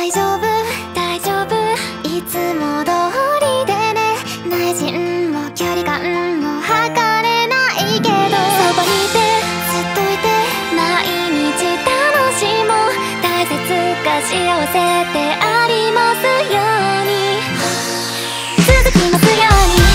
大丈夫大丈夫いつも通りでね。内心も距離感も測れないけど、そばにいてずっといて毎日楽しもう。大切か幸せでありますように、続きますように。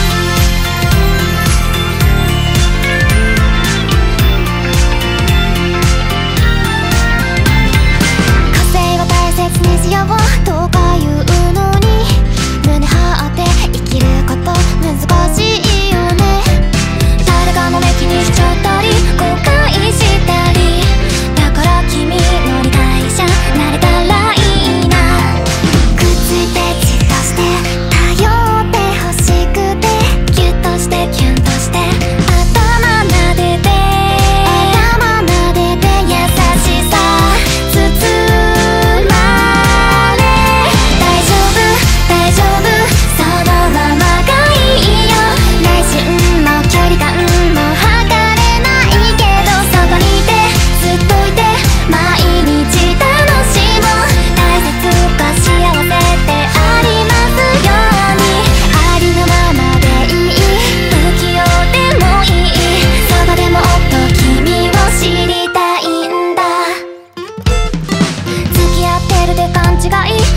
個性は大切にしようとか言うのに、胸張って生きること難しいよね。誰かの目気にしちゃったり後悔したり、だから君の理解者なれたらいいな。くっついてじっとして頼ってほしくて、ギュッとしてキュンとして頭撫でて頭撫でて、優しさ包まれ。大丈夫大丈夫そのままがいいよ。内心も距離感も測れないけど、そばにいてずっといて毎日楽しもう。大切か幸せでありますように。ありのままでいい、不器用でもいい、そばでもっと君を知りたいんだ。付き合ってるで勘違い